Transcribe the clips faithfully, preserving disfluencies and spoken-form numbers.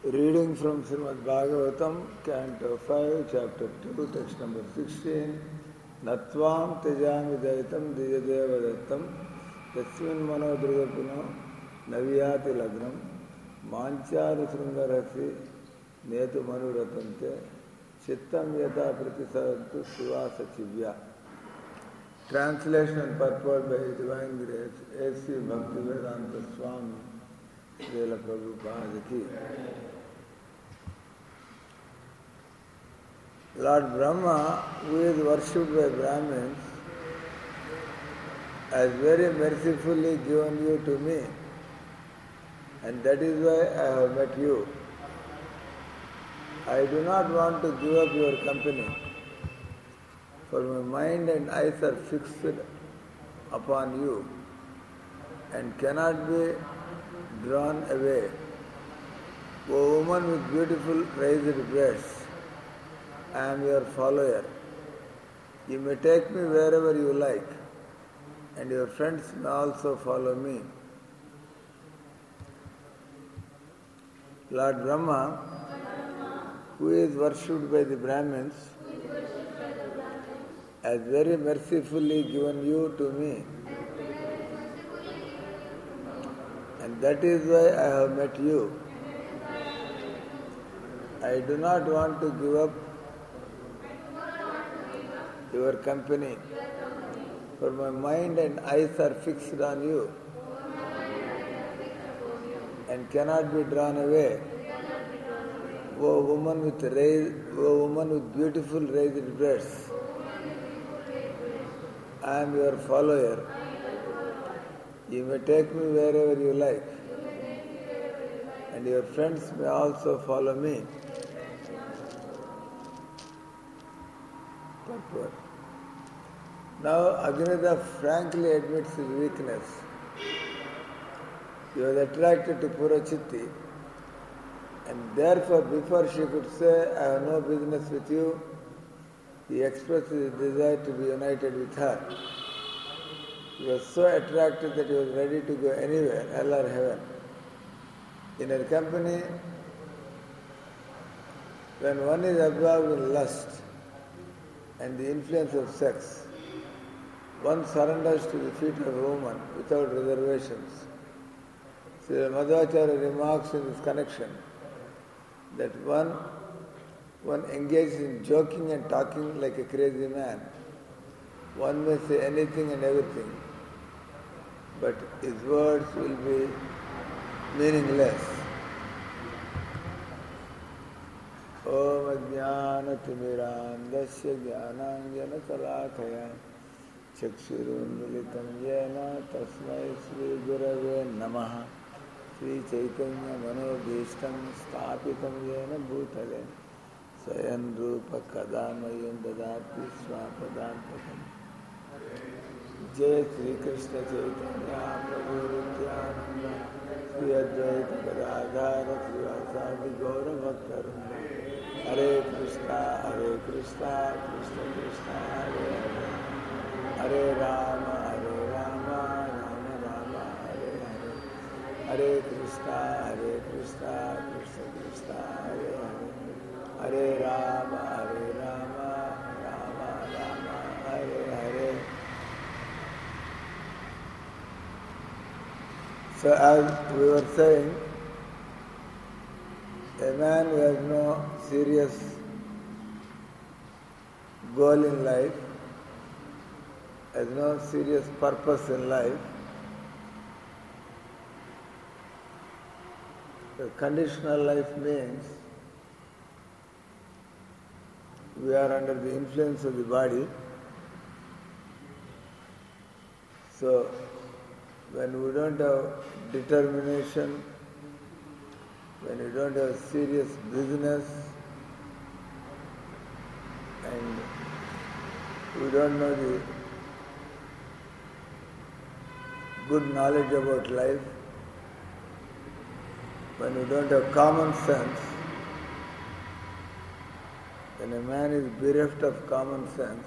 Reading from Srimad Bhagavatam, Canto five, Chapter two, Text number sixteen. Natvam tejami daitam dijadeva dattam yasmin manodrugapuno naviyati lagnam manchari srungarasi netu manuratante chittam yata pratisadantu sivasa chivya. Translation and purport by His Divine Grace, A C Bhaktivedanta Swami, Srila Prabhupada Ki. Lord Brahma, who is worshipped by Brahmins, has very mercifully given you to me, and that is why I have met you. I do not want to give up your company, for my mind and eyes are fixed upon you and cannot be drawn away. O woman with beautiful raised breasts, I am your follower. You may take me wherever you like, and your friends may also follow me. Lord Brahma, who is worshipped by the Brahmins, has very mercifully given you to me, and that is why I have met you. I do not want to give up your company, for my mind and eyes are fixed on you and cannot be drawn away. O woman with raised, O woman with beautiful raised breasts, I am your follower. You may take me wherever you like, and your friends may also follow me. Purport. Now Agnida frankly admits his weakness. He was attracted to Purachitti, and therefore before she could say, I have no business with you, he expressed his desire to be united with her. He was so attracted that he was ready to go anywhere, hell or heaven. In her company, when one is absorbed in lust and the influence of sex, one surrenders to the feet of a woman without reservations. So Madhvacharya remarks in this connection that one, one engages in joking and talking like a crazy man. One may say anything and everything, but his words will be meaningless. Om Ajnana Timirandasya Jnananjana Salakaya Chakshurunmilitam Yena Tasmai Sri Gurave Namaha Sri Chaitanya Manobhishtam Sthapitam Yena Bhutale Sayan Rupa Kadamayam Dadati Swapadantakam Jai Sri Krishna Chaitanya Prabhu Nityananda Sri Advaita Gadadhara Sri Vasadi Gaura Bhaktarunda Hare Krishna, Hare Krishna, Krishna Krishna, Hare Hare Hare Rama, Hare Rama, Rama Rama, Hare Hare Hare Krishna, Hare Krishna, Krishna Krishna, Hare Hare Hare Rama, Hare Rama, Rama Rama, Hare Hare. So as we were saying, a man who has no serious goal in life, has no serious purpose in life, the conditional life means we are under the influence of the body. So when we don't have determination, when you don't have serious business, and we don't know the good knowledge about life, when you don't have common sense, when a man is bereft of common sense,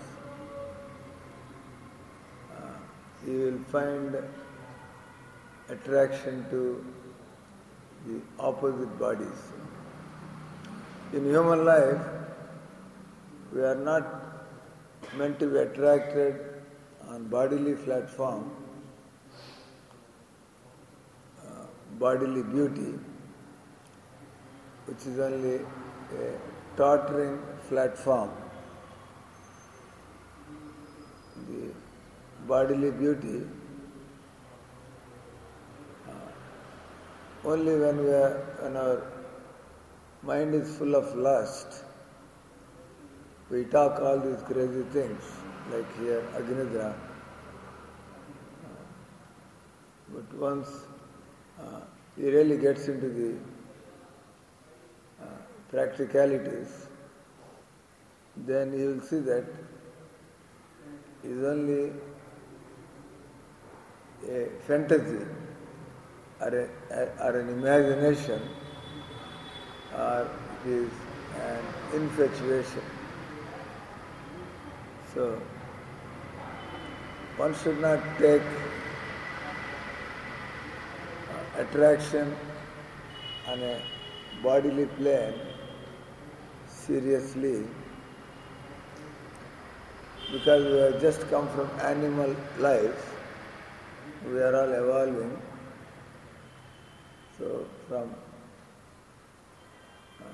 uh, he will find attraction to the opposite bodies. In human life, we are not meant to be attracted on bodily platform, uh, bodily beauty, which is only a tottering platform. The bodily beauty, uh, only when we are, when our mind is full of lust, we talk all these crazy things, like here, Agnidra. But once uh, he really gets into the uh, practicalities, then he will see that it is only a fantasy or, a, or an imagination, or it is an infatuation. So, one should not take uh, attraction on a bodily plane seriously, because we have just come from animal life, we are all evolving. So, from uh,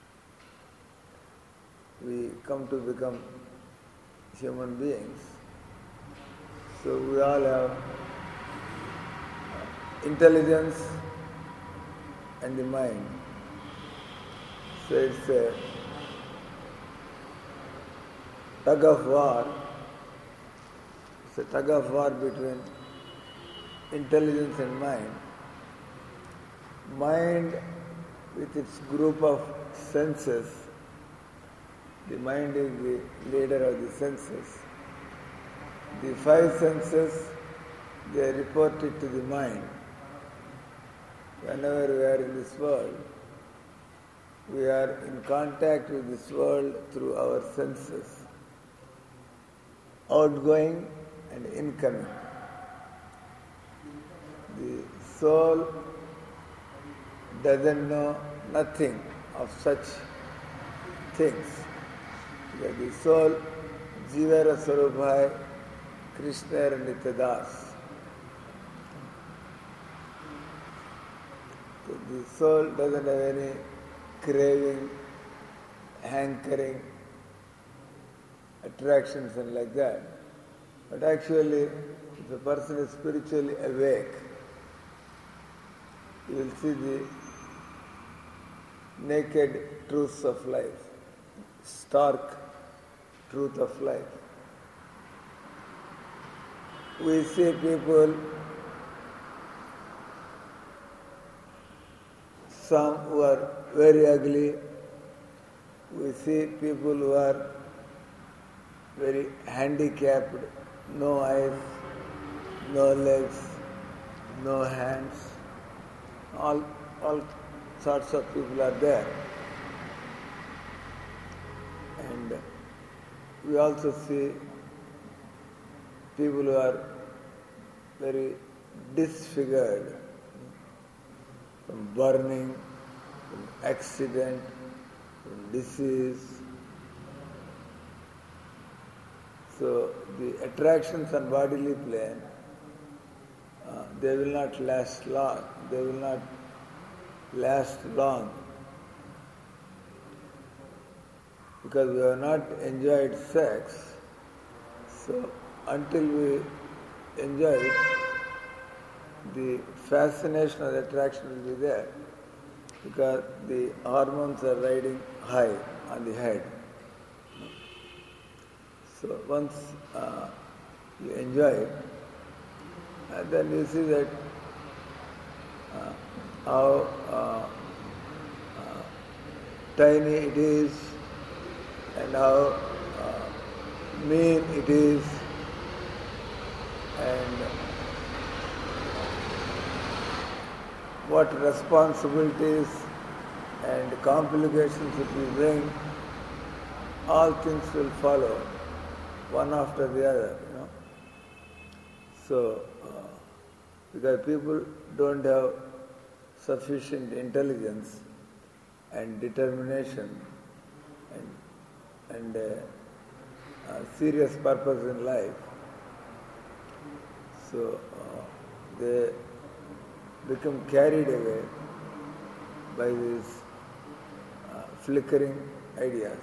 we come to become human beings. So we all have intelligence and the mind. So it's a tug of war. It's a tug of war between intelligence and mind. Mind with its group of senses. The mind is the leader of the senses. The five senses, they report it to the mind. Whenever we are in this world, we are in contact with this world through our senses, outgoing and incoming. The soul doesn't know nothing of such things. The soul, Jivara Swarupha, Krishna and Nityadas. The soul doesn't have any craving, hankering, attractions and like that. But actually, if a person is spiritually awake, you will see the naked truths of life, stark truth of life. We see people, some who are very ugly, we see people who are very handicapped, no eyes, no legs, no hands, all, all sorts of people are there. And we also see people who are very disfigured from burning, from accident, from disease. So the attractions on bodily plane, uh, they will not last long. They will not last long. Because we have not enjoyed sex, so until we enjoy it, the fascination or attraction will be there, because the hormones are riding high on the head. So once uh, you enjoy it, and then you see that uh, how uh, uh, tiny it is, and how uh, mean it is, and what responsibilities and complications it will bring. All things will follow, one after the other, you know. So, uh, because people don't have sufficient intelligence and determination and, and uh, uh, serious purpose in life. So uh, they become carried away by these uh, flickering ideas.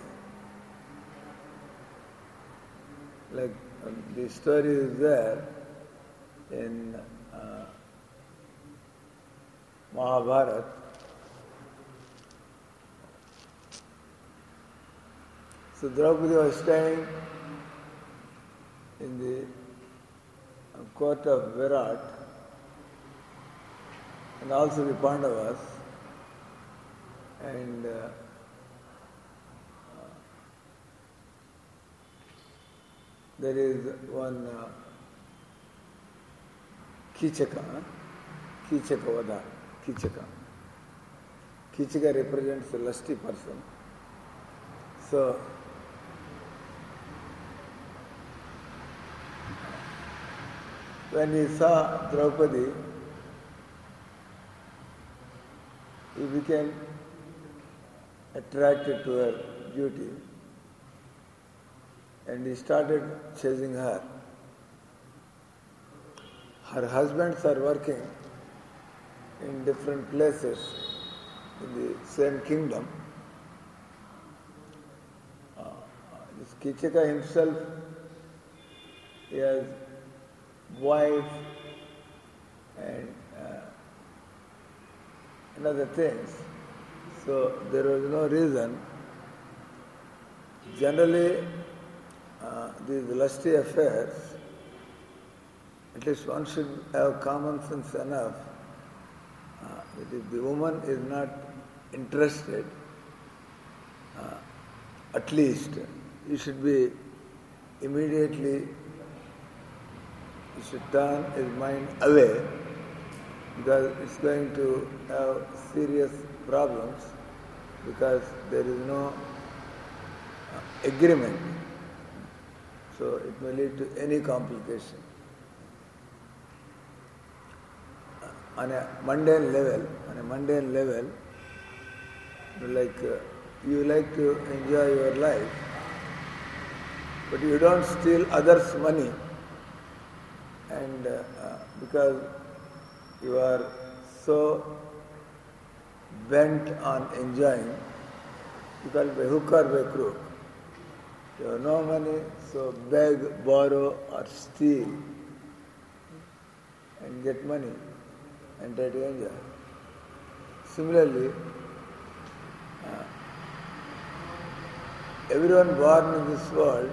Like um, the story is there in uh, Mahabharata. So Draupadi was staying in the court of Virat and also the Pandavas, and uh, there is one uh, Kichaka, Kichaka Vada, Kichaka. Kichaka represents a lusty person. So, when he saw Draupadi, he became attracted to her beauty and he started chasing her. Her husbands are working in different places in the same kingdom. Uh, this Kichaka himself, he has wife and uh, and other things. So there was no reason. Generally, uh, these lusty affairs, at least one should have common sense enough uh, that if the woman is not interested, uh, at least he should be immediately, he should turn his mind away, because it's going to have serious problems because there is no uh, agreement. So it may lead to any complication. Uh, on a mundane level, on a mundane level, like uh, you like to enjoy your life, but you don't steal others' money, and uh, uh, because you are so bent on enjoying, you call it by hook or by crook. You have no money, so beg, borrow or steal and get money and try to enjoy. Similarly, uh, everyone born in this world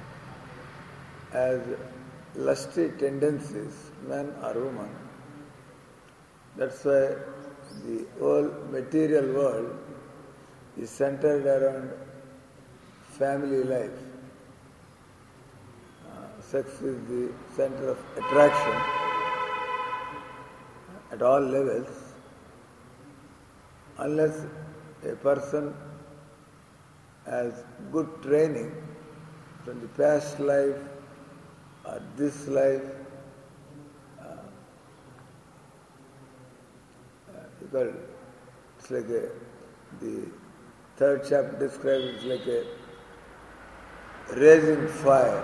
has lusty tendencies, man or woman. That's why the whole material world is centered around family life. Uh, sex is the center of attraction at all levels. Unless a person has good training from the past life or this life, because it's like a, the third chapter describes it's like a raising fire.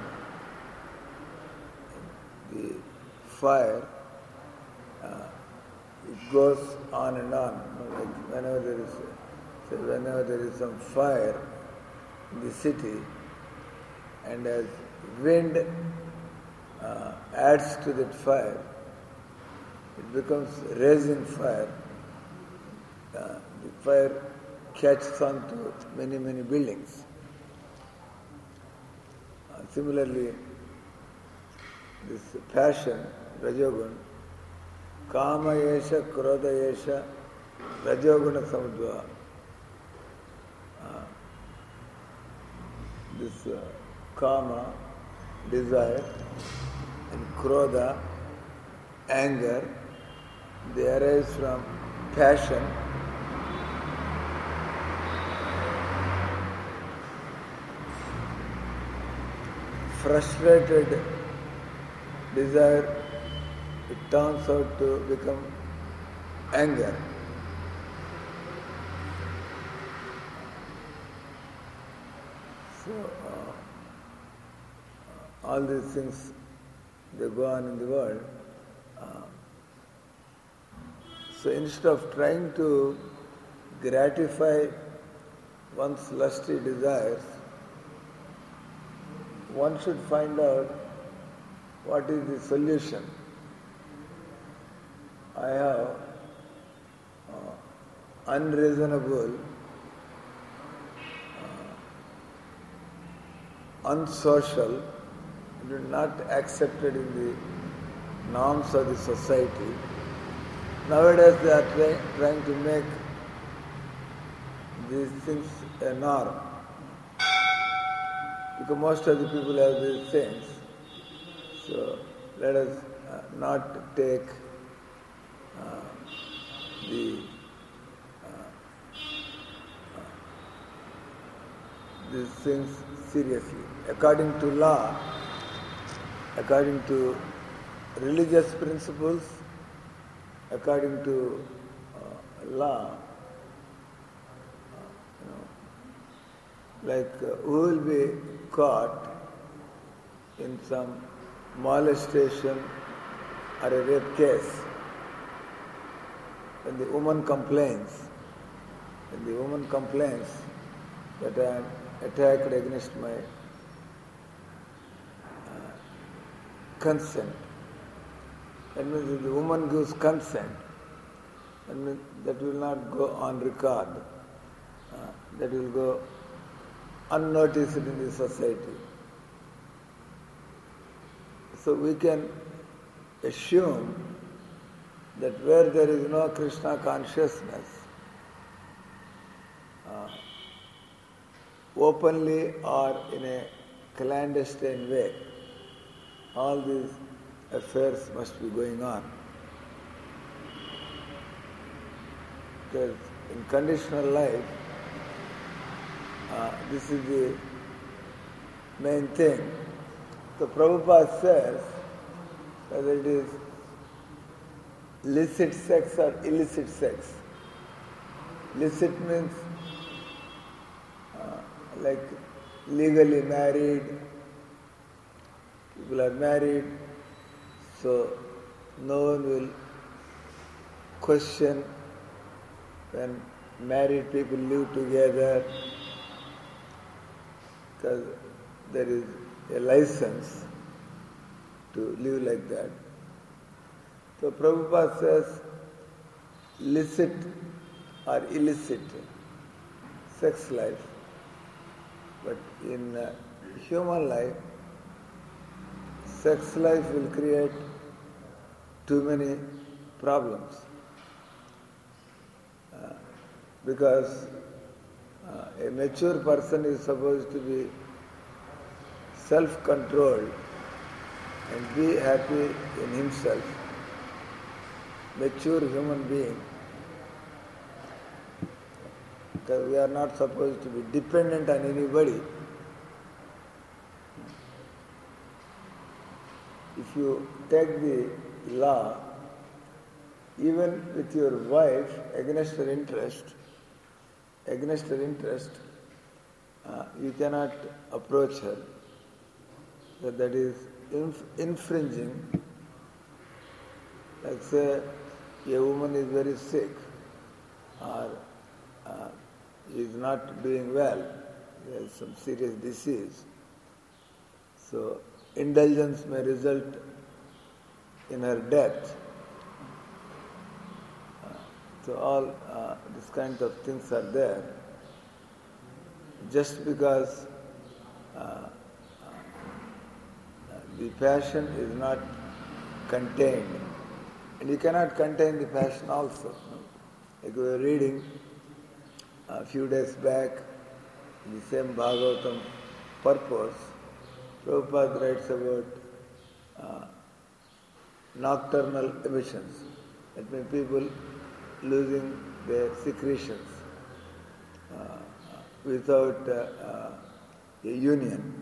The fire, uh, it goes on and on. Like whenever there is, say whenever there is some fire in the city, and as wind uh, adds to that fire, it becomes raising fire. Uh, the fire catches on to many, many buildings. Uh, similarly, this passion, Rajogun, Kama Yesha, Krodha Yesha, Rajoguna Samudva. Uh, this uh, Kama, desire, and Krodha, anger, they arise from passion. Frustrated desire, it turns out to become anger. So, uh, all these things, they go on in the world. Uh, so instead of trying to gratify one's lusty desires, one should find out what is the solution. I have uh, unreasonable, uh, unsocial, and not accepted in the norms of the society. Nowadays they are try, trying to make these things a norm. Because most of the people have these things. So let us uh, not take uh, the uh, uh, these things seriously. According to law, according to religious principles, according to uh, law, uh, you know, like uh, who will be caught in some molestation or a rape case, when the woman complains, when the woman complains that I am attacked against my uh, consent, that means if the woman gives consent, that means that will not go on record, uh, that will go unnoticed in the society. So we can assume that where there is no Krishna consciousness, uh, openly or in a clandestine way, all these affairs must be going on. Because in conditional life, uh, this is the main thing. So Prabhupada says whether it is licit sex or illicit sex. Licit means uh, like legally married, people are married, so no one will question when married people live together, because there is a license to live like that. So Prabhupada says licit or illicit sex life. But in uh, human life, sex life will create too many problems. Uh, because uh, a mature person is supposed to be self-controlled and be happy in himself. Mature human being. Because we are not supposed to be dependent on anybody. If you take the law, even with your wife, against her interest, against her interest, uh, you cannot approach her. That, that is inf- infringing. Like say, a woman is very sick or uh, is not doing well, there is some serious disease. So indulgence may result in her death. Uh, so all uh, these kinds of things are there. Just because uh, uh, the passion is not contained. And you cannot contain the passion also. Like we were reading a few days back in the same Bhagavatam purpose, Prabhupada writes about uh, nocturnal emissions. That means people losing their secretions uh, without uh, uh, a union.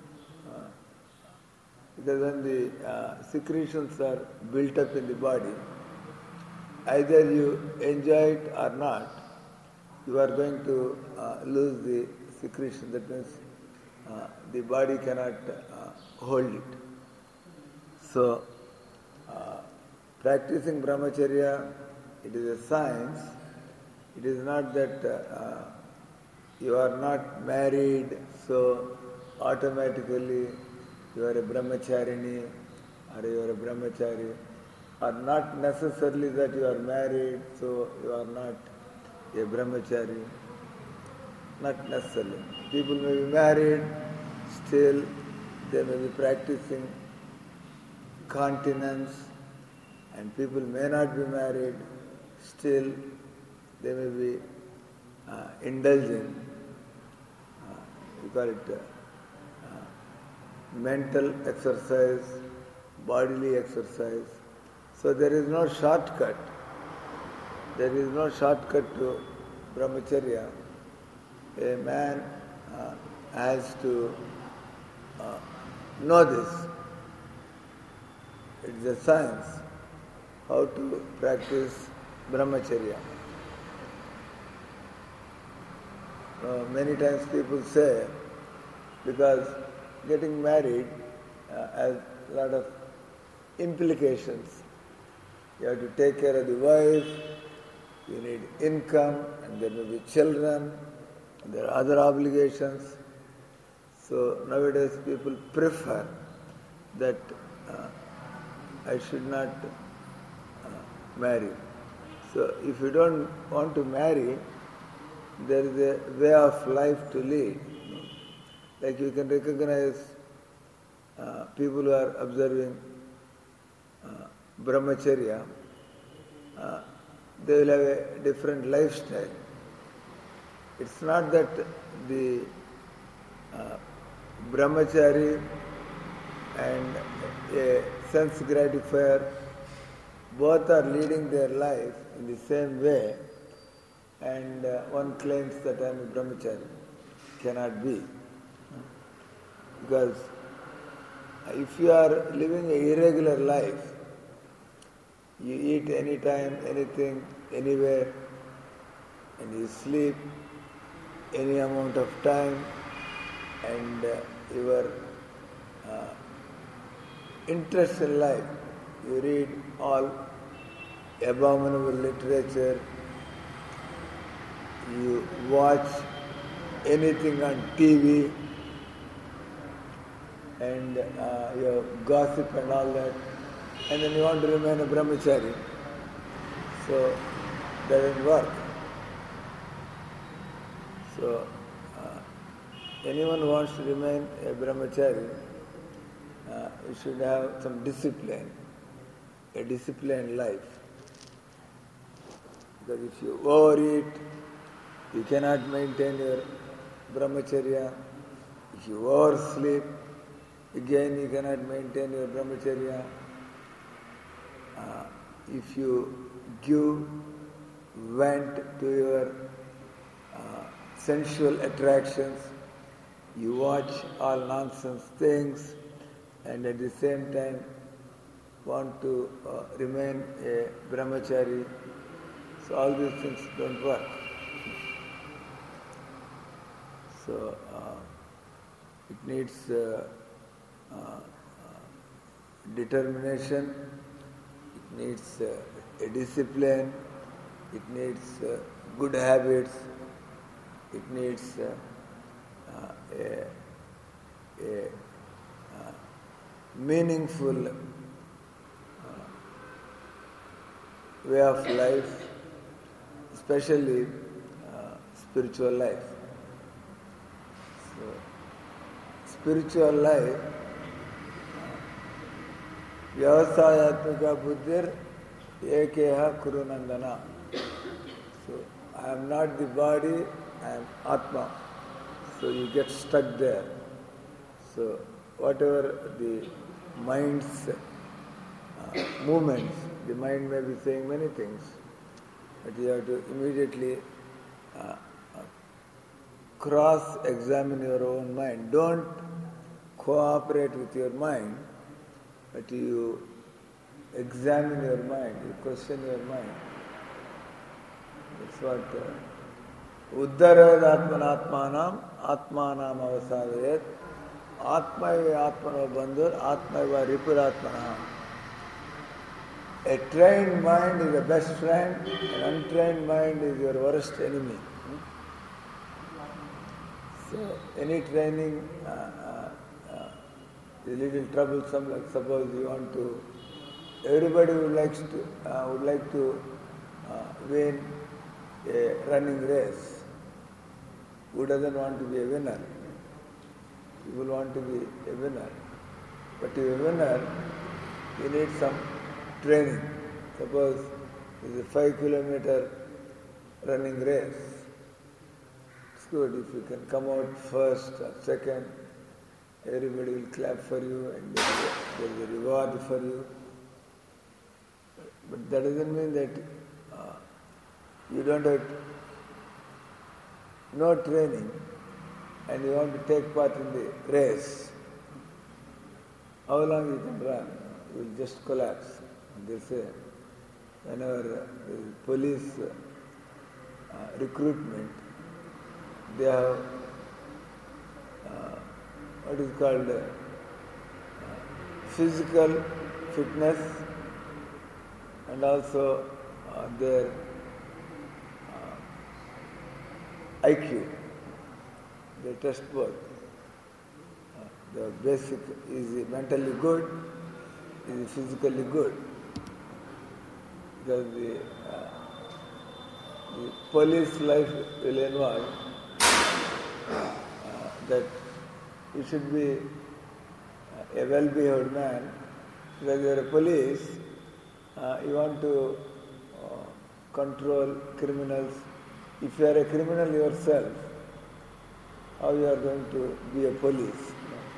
Because when the uh, secretions are built up in the body, either you enjoy it or not, you are going to uh, lose the secretion. That means uh, the body cannot uh, hold it. So, uh, practicing brahmacharya, it is a science. It is not that uh, you are not married, so automatically you are a brahmacharini or you are a brahmachari, or not necessarily that you are married, so you are not a brahmachari. Not necessarily. People may be married, still they may be practicing continence, and people may not be married, still they may be uh, indulging. Uh, we call it uh, uh, mental exercise, bodily exercise. So there is no shortcut. There is no shortcut to brahmacharya. A man uh, has to uh, know this. It is a science how to practice brahmacharya. Uh, many times people say, because getting married uh, has a lot of implications. You have to take care of the wife, you need income, and there may be children, and there are other obligations. So nowadays people prefer that uh, I should not uh, marry. So if you don't want to marry, there is a way of life to lead. Like you can recognize uh, people who are observing uh, brahmacharya, uh, they will have a different lifestyle. It's not that the uh, brahmachari and a sense gratifier both are leading their life in the same way, and uh, one claims that I am a brahmachari. Cannot be. Because if you are living an irregular life, you eat anytime, anything, anywhere, and you sleep any amount of time, and uh, your uh, interest in life, you read all abominable literature, you watch anything on T V, and uh, you gossip and all that, and then you want to remain a brahmachari. So, that doesn't work. So, uh, anyone who wants to remain a brahmachari, uh, you should have some discipline, a disciplined life. Because if you overeat, you cannot maintain your brahmacharya. If you oversleep, again you cannot maintain your brahmacharya. Uh, if you give vent to your uh, sensual attractions, you watch all nonsense things, and at the same time want to uh, remain a brahmachari, so all these things don't work. So uh, it needs uh, uh, uh, determination, it needs uh, a discipline, it needs uh, good habits, it needs uh, uh, a, a uh, meaningful uh, way of life, especially uh, spiritual life. So, spiritual life, vyavasayatmika buddhir ekeha kurunandana. So, I am not the body, I am Atma. So you get stuck there. So whatever the mind's uh, movements, the mind may be saying many things, but you have to immediately uh, uh, cross-examine your own mind. Don't cooperate with your mind, but you examine your mind, you question your mind. That's what uh, Uddarad atmanatmanam atmanam avasavayat atmaiva atmano bandhur atmaiva ripuratmanam. A trained mind is the best friend, an untrained mind is your worst enemy. So any training uh, uh, uh, is a little troublesome. Like suppose you want to, everybody would like to uh, would like to uh, win a running race. Who doesn't want to be a winner? People want to be a winner. But to be a winner, you need some training. Suppose it's a five kilometer running race. It's good if you can come out first or second. Everybody will clap for you and there is a reward for you. But that doesn't mean that uh, you don't have no training and you want to take part in the race. How long you can run? You will just collapse. They say whenever uh, police uh, recruitment, they have uh, what is called uh, physical fitness and also uh, their uh, I Q. They test both. Uh, the basic is mentally good, is physically good. Because the, uh, the police life will involve uh, that you should be a well-behaved man. Because you are a police, uh, you want to uh, control criminals. If you are a criminal yourself, how you are going to be a police?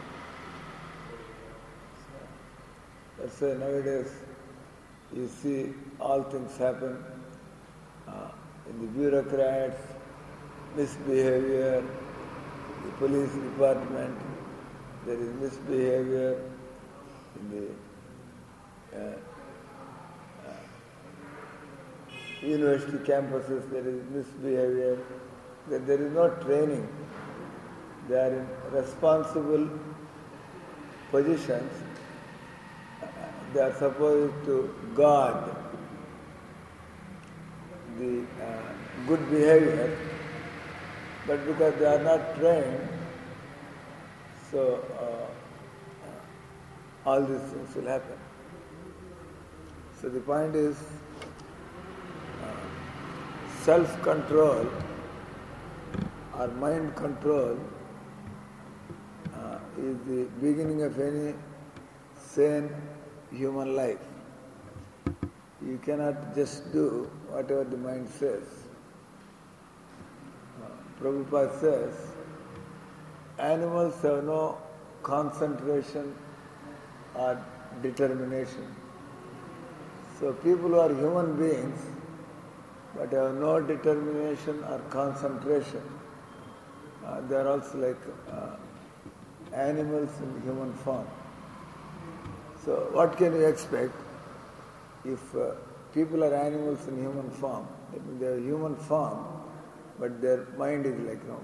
That's why nowadays you see all things happen uh, in the bureaucrats, misbehavior, the police department, there is misbehavior in the uh, uh, university campuses, there is misbehavior, that there is no training. They are in responsible positions. They are supposed to guard the uh, good behavior, but because they are not trained, so uh, all these things will happen. So the point is, uh, self-control or mind control uh, is the beginning of any sane human life. You cannot just do whatever the mind says. Uh, Prabhupada says, animals have no concentration or determination. So people who are human beings but have no determination or concentration, uh, they are also like uh, animals in human form. So what can you expect if uh, people are animals in human form? That means they are human form, but their mind is like, you know,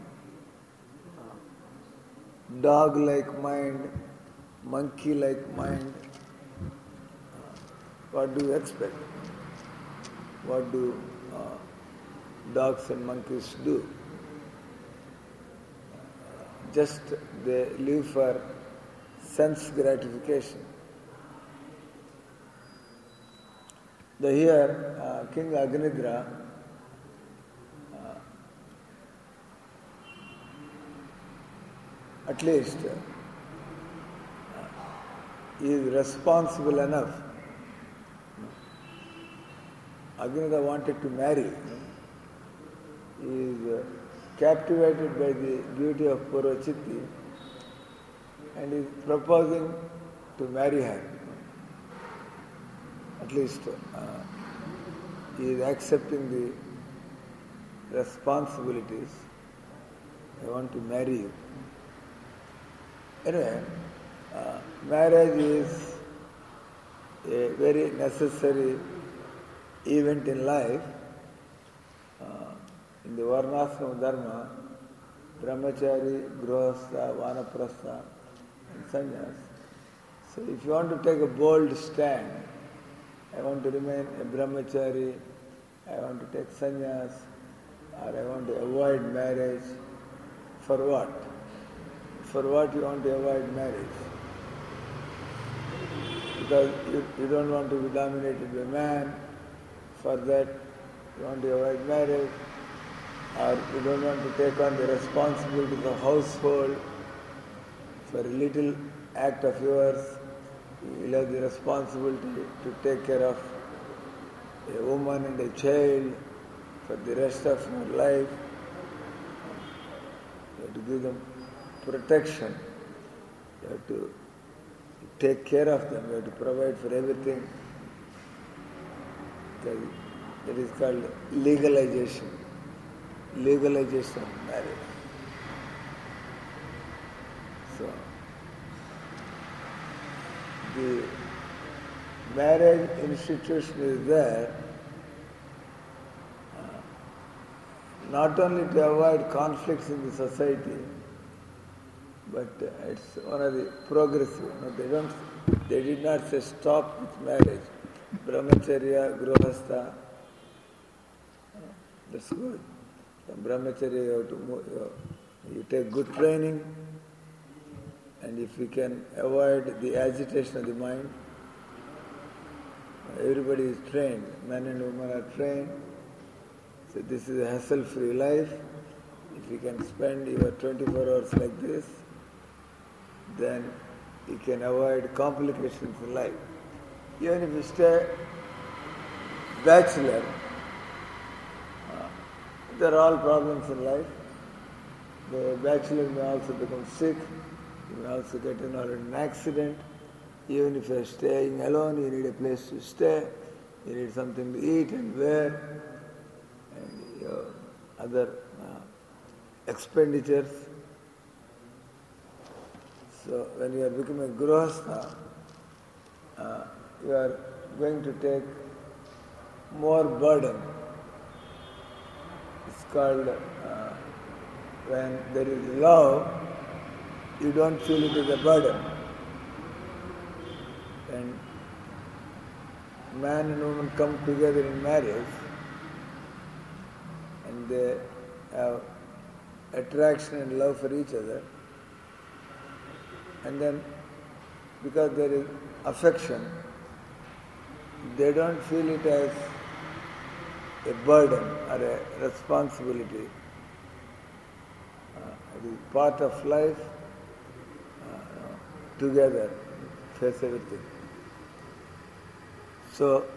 uh, dog-like mind, monkey-like mind. Uh, what do you expect? What do uh, dogs and monkeys do? Uh, just they live for sense gratification. The here, uh, King Agnidra uh, at least uh, is responsible enough. Agnidra wanted to marry. He is uh, captivated by the beauty of Purvachiti and is proposing to marry her. At least uh, he is accepting the responsibilities. I want to marry you. Anyway, uh, marriage is a very necessary event in life. Uh, in in the Varnasrama Dharma, Brahmachari, Grihastha, Vanaprastha, and Sannyas. So if you want to take a bold stand, I want to remain a Brahmachari, I want to take Sannyas, or I want to avoid marriage, for what? For what you want to avoid marriage? Because you, you don't want to be dominated by man, for that you want to avoid marriage, or you don't want to take on the responsibility of the household. For a little act of yours, you will have the responsibility to take care of a woman and a child for the rest of your life. You have to give them protection. You have to take care of them. You have to provide for everything. That is called legalization. Legalization of marriage. So, the marriage institution is there uh, not only to avoid conflicts in the society, but uh, it's one of the progressive. No, they don't. They did not say stop with marriage. Brahmacharya, Grihastha. Uh, that's good. From Brahmacharya, you have to move, you, you take good training, and if you can avoid the agitation of the mind, everybody is trained, men and women are trained, so this is a hassle-free life. If you can spend your twenty-four hours like this, then you can avoid complications in life. Even if you stay bachelor, uh, there are all problems in life. The bachelor may also become sick, you may also get involved in an accident. Even if you are staying alone, you need a place to stay, you need something to eat and wear, and your other uh, expenditures. So when you are becoming Grihastha, uh, you are going to take more burden. It's called, uh, when there is love, you don't feel it as a burden. And man and woman come together in marriage, and they have attraction and love for each other, and then because there is affection, they don't feel it as a burden or a responsibility. Uh, it is part of life, uh, together, face everything. So,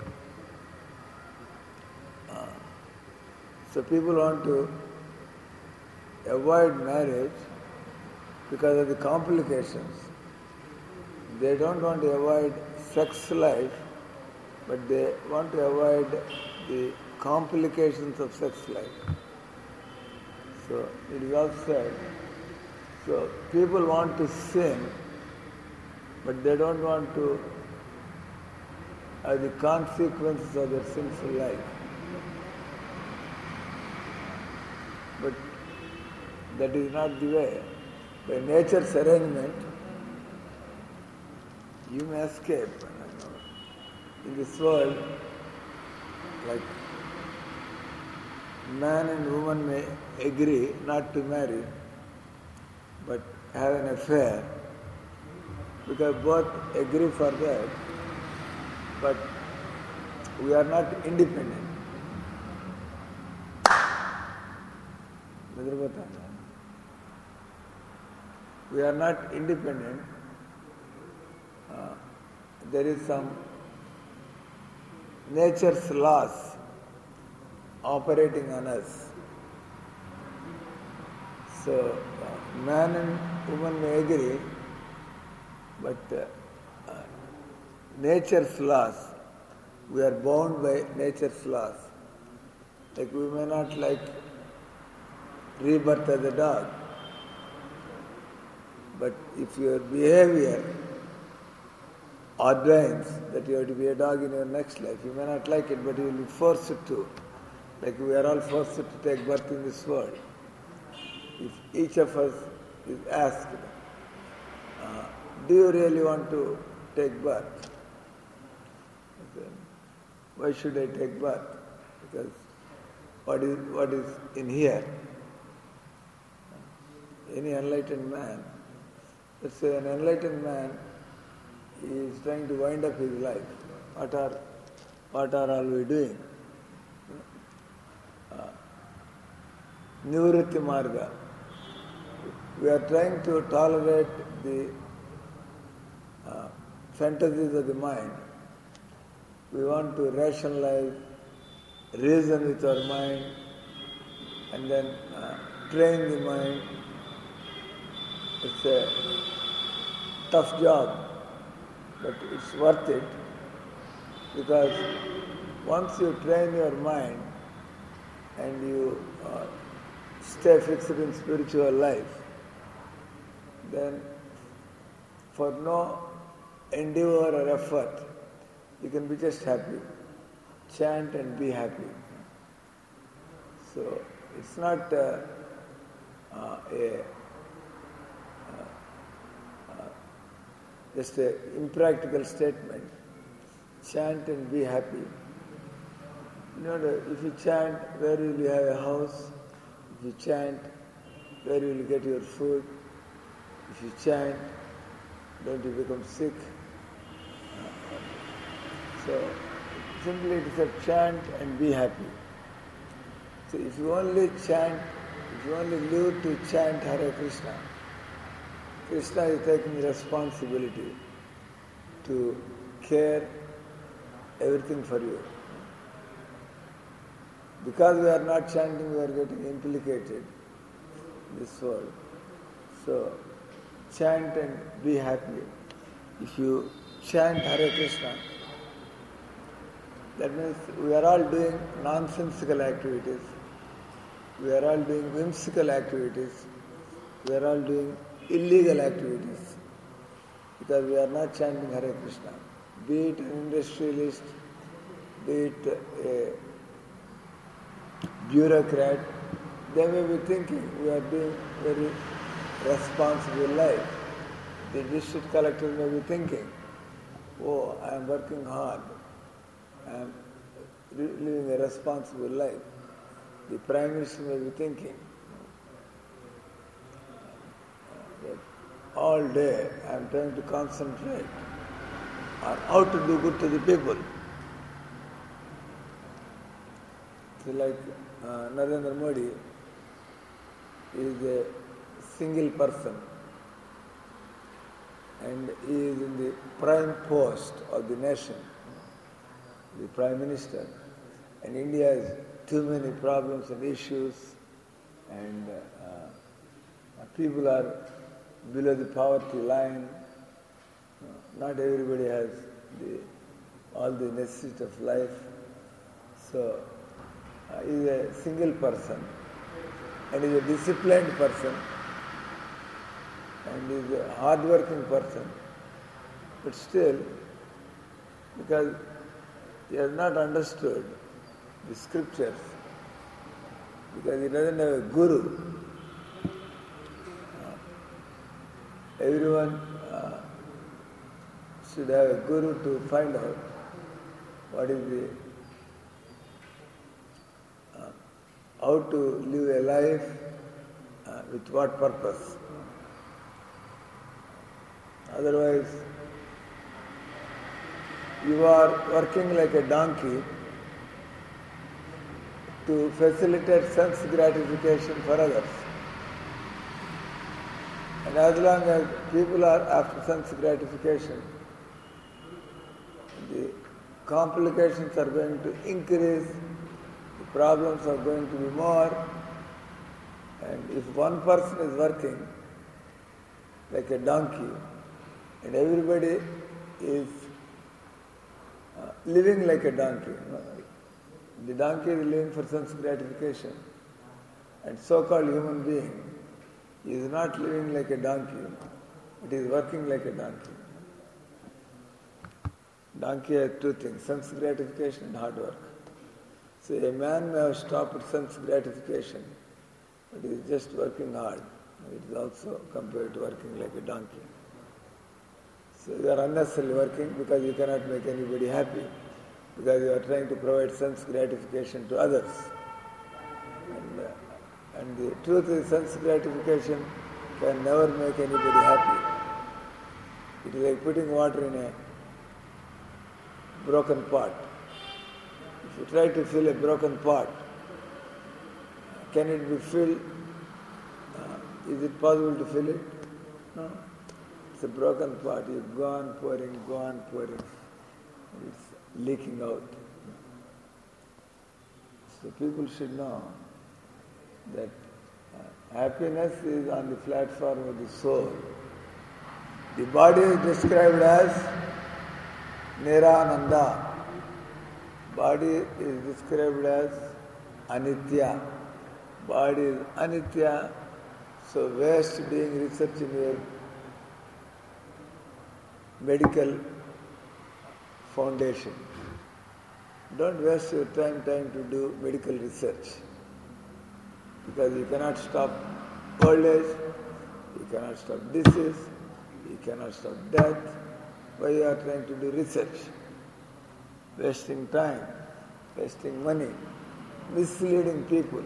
uh, so people want to avoid marriage because of the complications. They don't want to avoid sex life, but they want to avoid the complications of sex life. So it is also said, so people want to sin, but they don't want to have the consequences of their sinful life. But that is not the way. By nature's arrangement, you may escape. In this world, like man and woman may agree not to marry, but have an affair, because both agree for that, but we are not independent. We are not independent. Uh, there is some nature's laws operating on us. So, uh, man and woman may agree, but uh, uh, nature's laws, we are bound by nature's laws. Like we may not like rebirth as a dog, but if your behavior ordains that you have to be a dog in your next life, you may not like it, but you will be forced to. Like we are all forced to take birth in this world. If each of us is asked, uh, do you really want to take birth? Then, why should I take birth? Because what is, what is in here? Any enlightened man, let's say an enlightened man is trying to wind up his life. What are, what are all we doing? Uh, Nivritti Marga. We are trying to tolerate the uh, fantasies of the mind. We want to rationalize, reason with our mind, and then uh, train the mind. It's a tough job, but it's worth it, because once you train your mind and you uh, stay fixed in spiritual life, then for no endeavor or effort, you can be just happy. Chant and be happy. So it's not uh, uh, a just an impractical statement. Chant and be happy. You know, if you chant, where will you have a house? If you chant, where will you get your food? If you chant, don't you become sick? So, simply it is a chant and be happy. So if you only chant, if you only live to chant Hare Krishna, Krishna is taking responsibility to care everything for you. Because we are not chanting, we are getting implicated in this world. So, chant and be happy. If you chant Hare Krishna, that means we are all doing nonsensical activities. We are all doing whimsical activities. We are all doing illegal activities, because we are not chanting Hare Krishna. Be it an industrialist, be it a bureaucrat, they may be thinking we are doing very responsible life. The district collector may be thinking, oh, I am working hard, I am living a responsible life. The Prime Minister may be thinking, all day I am trying to concentrate on how to do good to the people. So like uh, Narendra Modi is a single person and he is in the prime post of the nation, the Prime Minister, and India has too many problems and issues, and uh, people are below the poverty line. Not everybody has the, all the necessities of life. So, uh, he is a single person and he is a disciplined person and he is a hard-working person. But still, because he has not understood the scriptures, because he doesn't have a guru, everyone uh, should have a guru to find out what is the, uh, how to live a life uh, with what purpose. Otherwise, you are working like a donkey to facilitate sense gratification for others. And as long as people are after sense gratification, the complications are going to increase, the problems are going to be more, and if one person is working like a donkey and everybody is uh, living like a donkey, the donkey is living for sense gratification, and so-called human being is not living like a donkey, it is working like a donkey. Donkey has two things, sense gratification and hard work. So a man may have stopped sense gratification, but he is just working hard. It is also compared to working like a donkey. So you are unnecessarily working because you cannot make anybody happy, because you are trying to provide sense gratification to others. And, uh, and the truth is, sense gratification can never make anybody happy. It is like putting water in a broken pot. If you try to fill a broken pot, can it be filled? Uh, is it possible to fill it? No. It's a broken pot. You go on pouring, go on pouring. It's leaking out. So people should know that uh, happiness is on the platform of the soul. The body is described as Nirananda. Body is described as Anitya. Body is Anitya. So waste doing research in your medical foundation. Don't waste your time trying to do medical research, because you cannot stop old age, you cannot stop disease, you cannot stop death. Why you are trying to do research? Wasting time, wasting money, misleading people.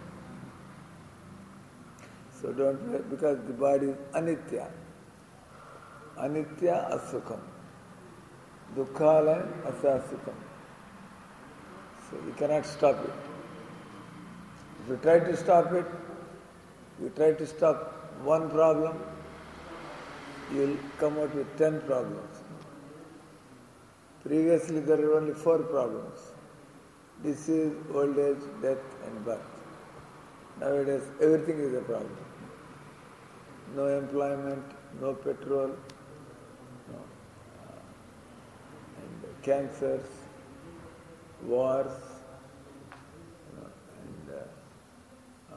So don't wait, because the body is anitya. Anitya asukam. Dukkhala asasukam. So you cannot stop it. If you try to stop it, you try to stop one problem, you will come out with ten problems. Previously there were only four problems: disease, old age, death and birth. Nowadays everything is a problem. No employment, no petrol, no, uh, and cancers, wars, you know, and uh,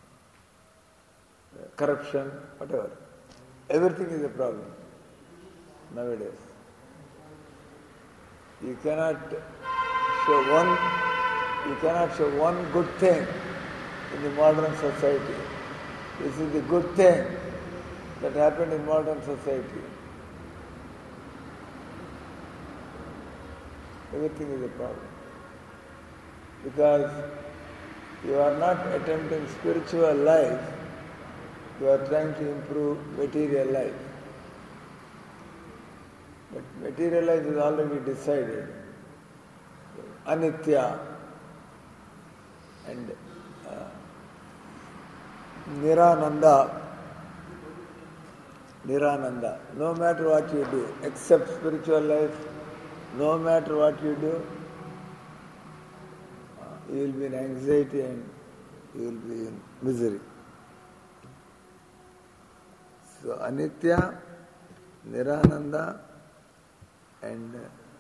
uh, corruption, whatever. Everything is a problem nowadays. You cannot show one, you cannot show one good thing in the modern society. This is the good thing that happened in modern society. Everything is a problem. Because you are not attempting spiritual life, you are trying to improve material life. But material life is already decided. Anitya and uh, Nirananda. Nirananda. No matter what you do, except spiritual life, no matter what you do, uh, you will be in anxiety and you will be in misery. So Anitya, Nirananda and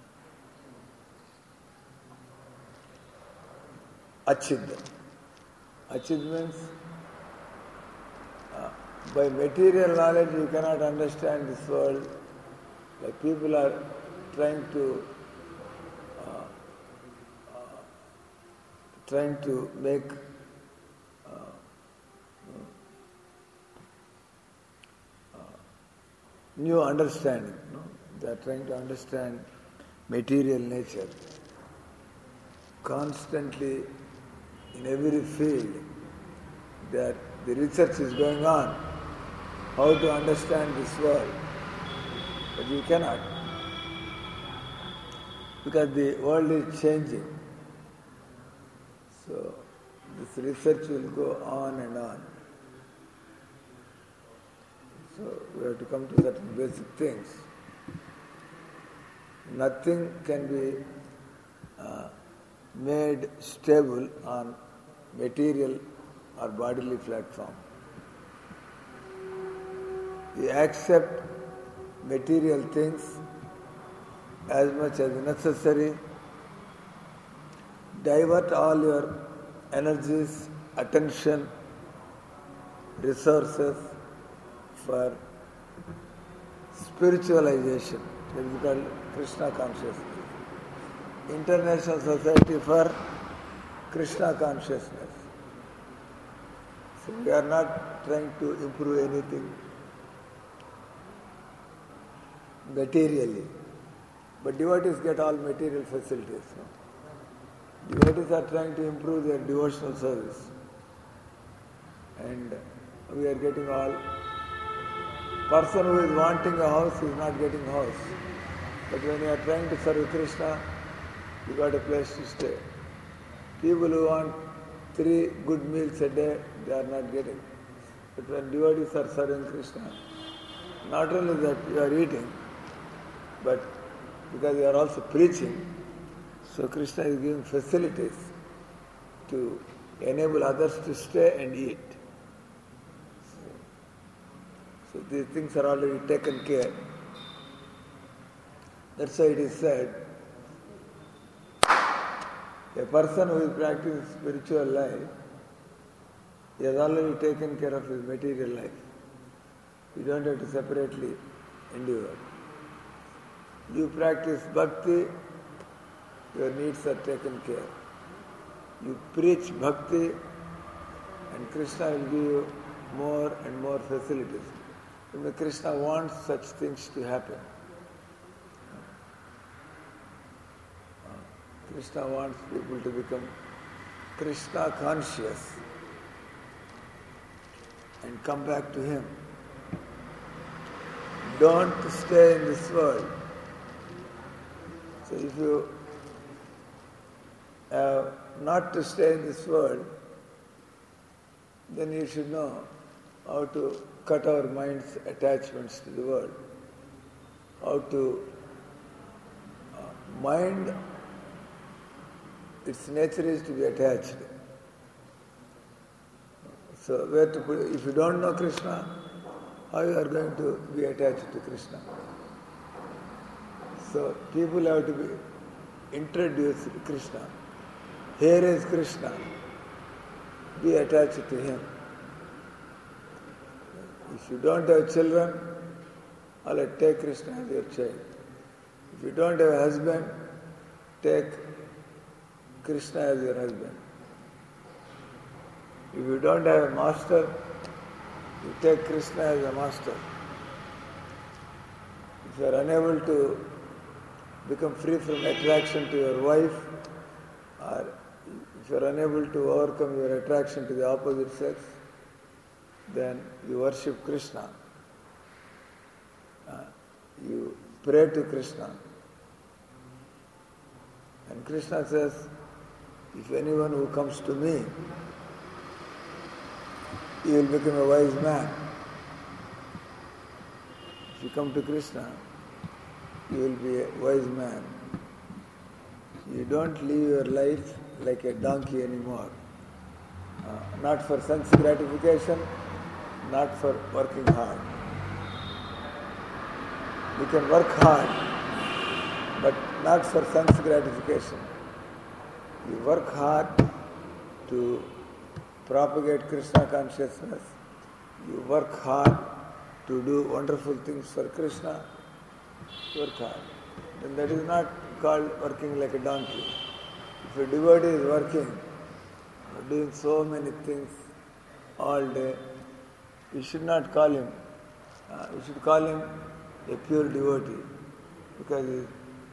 Achid. Achid means uh, by material knowledge you cannot understand this world. Like people are trying to uh, uh, trying to make uh, uh, new understanding. No? They are trying to understand material nature. Constantly, in every field, there the research is going on, how to understand this world. But you cannot, because the world is changing. So this research will go on and on. So we have to come to certain basic things. Nothing can be uh, made stable on material or bodily platform. You accept material things as much as necessary, divert all your energies, attention, resources for spiritualization. It is called Krishna consciousness. International Society for Krishna consciousness. So we are not trying to improve anything materially. But devotees get all material facilities. No? Devotees are trying to improve their devotional service. And we are getting all. Person who is wanting a house is not getting a house. But when you are trying to serve Krishna, you got a place to stay. People who want three good meals a day, they are not getting. But when devotees are serving Krishna, not only that you are eating, but because you are also preaching, so Krishna is giving facilities to enable others to stay and eat. So, so these things are already taken care. That's why it is said, a person who is practicing spiritual life, he has already taken care of his material life. You don't have to separately endure. You practice bhakti, your needs are taken care. You preach bhakti, and Krishna will give you more and more facilities. And Krishna wants such things to happen. Krishna wants people to become Krishna conscious and come back to Him. Don't stay in this world. So if you have not to stay in this world, then you should know how to cut our mind's attachments to the world. How to uh, mind, its nature is to be attached. So where to put, if you don't know Krishna, how you are going to be attached to Krishna? So people have to be introduced to Krishna. Here is Krishna. Be attached to Him. If you don't have children, I'll take Krishna as your child. If you don't have a husband, take Krishna as your husband. If you don't have a master, you take Krishna as a master. If you are unable to become free from attraction to your wife, or if you are unable to overcome your attraction to the opposite sex, then you worship Krishna. Uh, you pray to Krishna. And Krishna says, if anyone who comes to me, he will become a wise man. If you come to Krishna, you will be a wise man. You don't live your life like a donkey anymore. Uh, not for sense gratification, not for working hard. You can work hard, but not for sense gratification. You work hard to propagate Krishna consciousness. You work hard to do wonderful things for Krishna. Work hard. Then that is not called working like a donkey. If a devotee is working, doing so many things all day, we should not call him. Uh, we should call him a pure devotee, because he is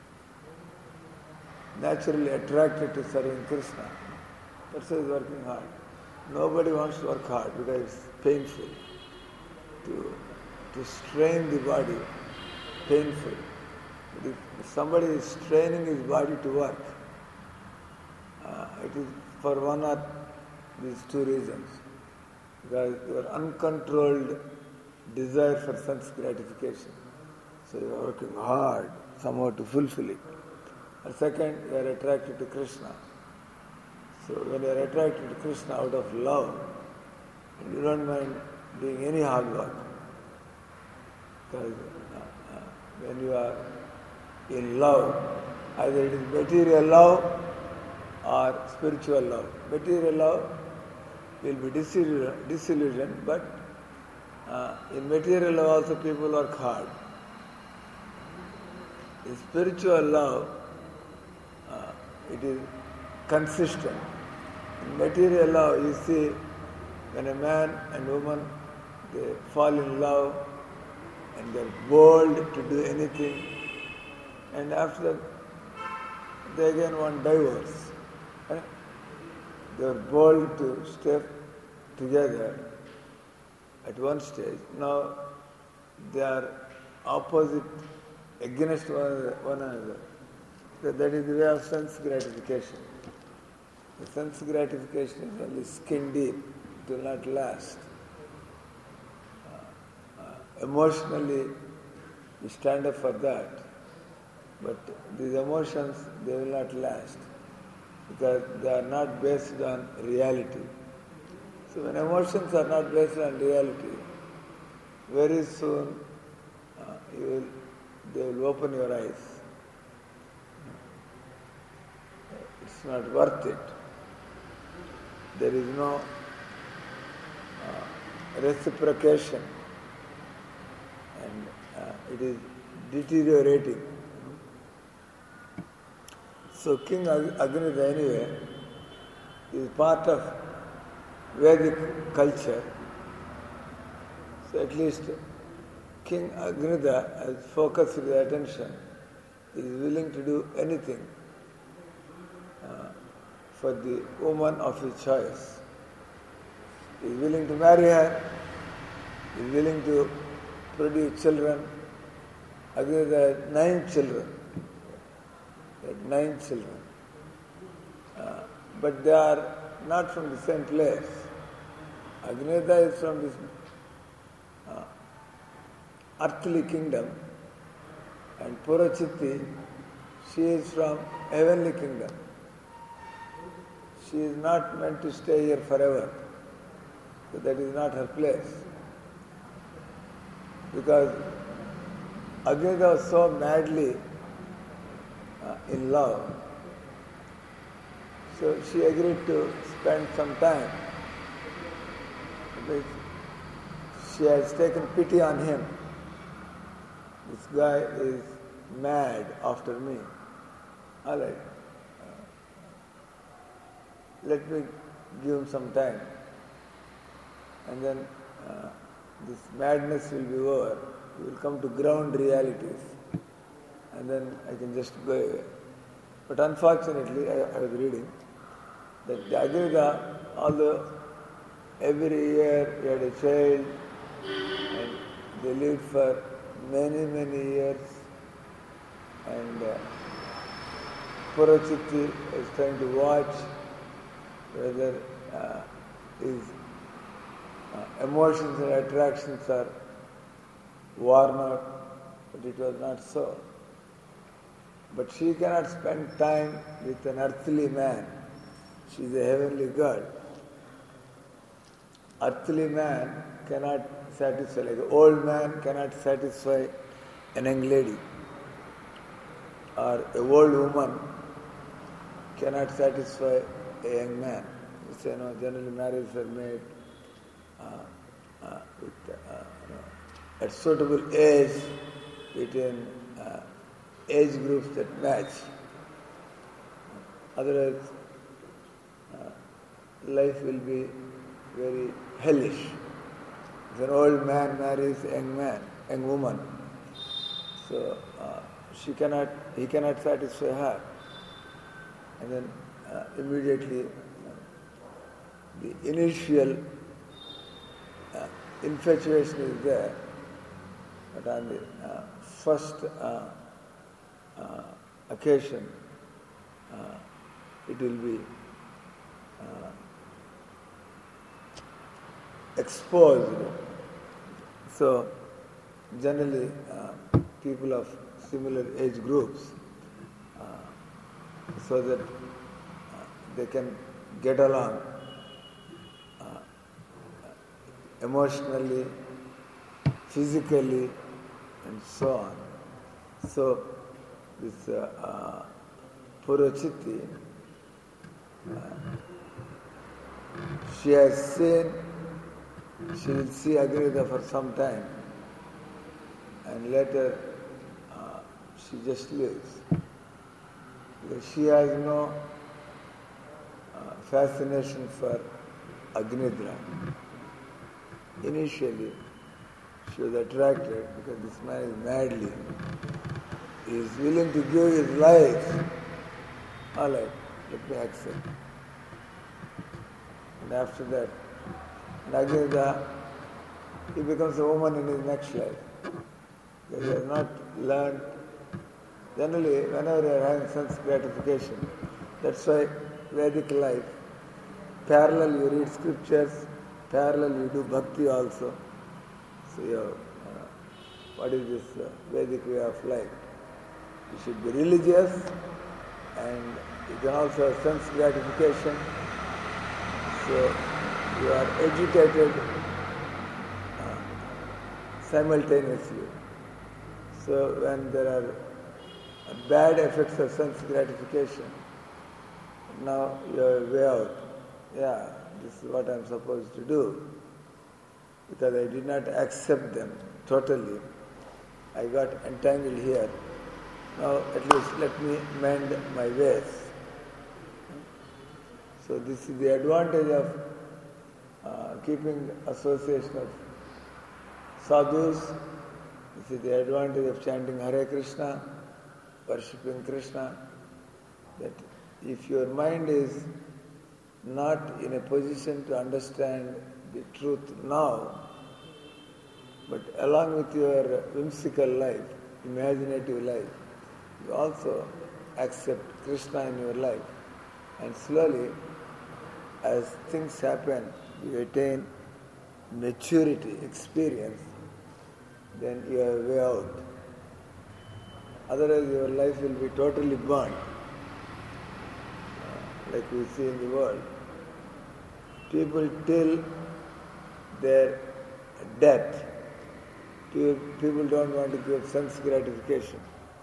naturally attracted to serving Krishna. That's why he is working hard. Nobody wants to work hard because it's painful. To, to strain the body, painful. But if, if somebody is straining his body to work, uh, it is for one or these two reasons. Because your uncontrolled desire for sense gratification. So you are working hard somehow to fulfill it. And second, you are attracted to Krishna. So when you are attracted to Krishna out of love, and you don't mind doing any hard work, because uh, uh, when you are in love, either it is material love or spiritual love. Material love will be disillusioned, disillusioned but uh, in material love also people work hard. In spiritual love, uh, it is consistent. In material love, you see, when a man and woman, they fall in love and they're bold to do anything, and after that, they again want divorce. Eh? They're bold to step together at one stage. Now they are opposite, against one, one another. So that is the way of sense gratification. The sense gratification is only skin deep, it will not last. Uh, uh, emotionally, we stand up for that, but these emotions, they will not last because they are not based on reality. So when emotions are not based on reality, very soon uh, you will, they will open your eyes. It's not worth it. There is no uh, reciprocation, and uh, it is deteriorating. So King Agnida anyway is part of Vedic culture. So at least King Agnida has focused his attention, is willing to do anything uh, for the woman of his choice. He is willing to marry her, he is willing to produce children. Agnida had nine children. He had nine children. Uh, but they are not from the same place. Agnida is from this uh, earthly kingdom, and Purachitti, she is from heavenly kingdom. She is not meant to stay here forever. So that is not her place. Because Agnida was so madly uh, in love, so she agreed to spend some time. Because she has taken pity on him. This guy is mad after me. All right. Uh, let me give him some time. And then uh, this madness will be over. We will come to ground realities. And then I can just go away. But unfortunately, I, I was reading that the Agnida, although every year he had a child and they lived for many, many years, and uh, Purachitti is trying to watch whether uh, his uh, emotions and attractions are worn out, but it was not so. But she cannot spend time with an earthly man. She is a heavenly God. Earthly man cannot satisfy, like an old man cannot satisfy an young lady, or a old woman cannot satisfy a young man. You say, no, generally marriages are made uh, uh, with, uh, you know, at suitable age, between uh, age groups that match. Otherwise, uh, life will be very hellish. If an old man marries a young man, young woman, so uh, she cannot, he cannot satisfy her, and then uh, immediately uh, the initial uh, infatuation is there, but on the uh, first uh, uh, occasion, uh, it will be uh, exposed. So generally uh, people of similar age groups, uh, so that uh, they can get along uh, emotionally, physically, and so on. So this uh, uh, Purachitti, uh, she has seen, she will see Agnida for some time, and later uh, she just leaves. Because she has no uh, fascination for Agnidra. Initially, she was attracted because this man is madly. He is willing to give his life. All right, let me accept. And after that, Agnidra, he becomes a woman in his next life. Because he has not learned. Generally, whenever you are having sense gratification, that's why Vedic life, parallel you read scriptures, parallel you do bhakti also. So you have, uh, what is this uh, Vedic way of life? You should be religious and you can also have sense gratification. So you are educated uh, simultaneously. So when there are bad effects of sense gratification, now you are way out. Yeah, this is what I am supposed to do. Because I did not accept them totally. I got entangled here. Now at least let me mend my ways. So this is the advantage of uh, keeping association of sadhus. This is the advantage of chanting Hare Krishna, worshipping Krishna, that if your mind is not in a position to understand the truth now, but along with your whimsical life, imaginative life, you also accept Krishna in your life. And slowly, as things happen, you attain maturity, experience, then you are way out. Otherwise, your life will be totally burnt, uh, like we see in the world. People till their death, people don't want to give sense gratification.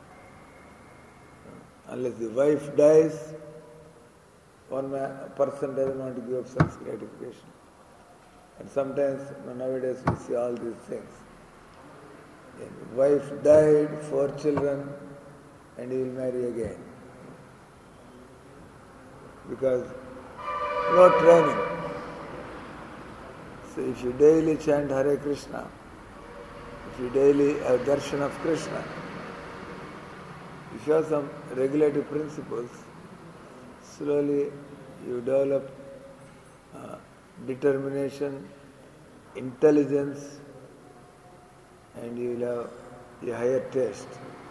Unless the wife dies, one man, a person doesn't want to give sense gratification. And sometimes, nowadays, we see all these things. And wife died, four children, and he will marry again. Because no training. So if you daily chant Hare Krishna, if you daily have darshan of Krishna, if you have some regulative principles, slowly you develop uh, determination, intelligence, and you will have a higher taste.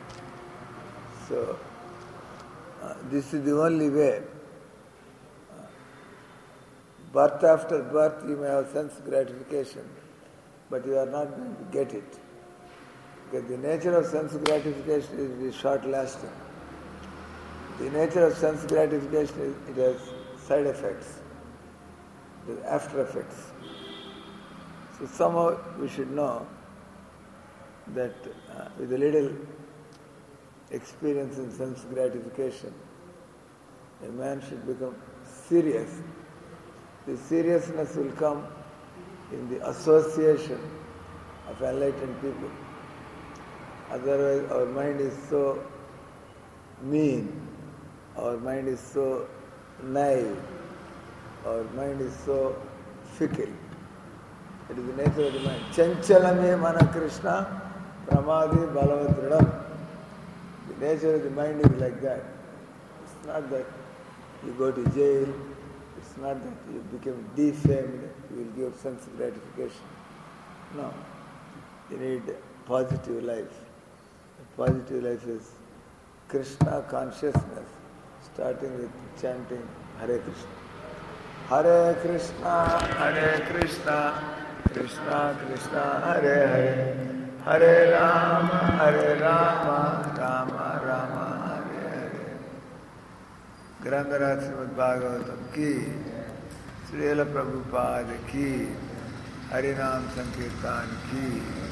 So, uh, this is the only way. Uh, birth after birth you may have sense gratification, but you are not going to get it. Because the nature of sense gratification is short-lasting. The nature of sense gratification is it has side effects, the after effects. So somehow we should know that uh, with a little experience in sense gratification, a man should become serious. The seriousness will come in the association of enlightened people. Otherwise, our mind is so mean, our mind is so naive, our mind is so fickle. It is the nature of the mind. Chanchalame mana Krishna, pramadi balavadridam. The nature of the mind is like that. It's not that you go to jail, it's not that you become defamed, you will give sense gratification. No. You need positive life. Positive life is Krishna consciousness, starting with chanting Hare Krishna. Hare Krishna, Hare Krishna, Krishna Krishna, Hare Hare, Hare Rama, Hare Rama, Rama Rama, Hare Hare. Grandhara Srimad Bhagavatam ki, Srila Prabhupada ki, Harinam Sankirtan ki.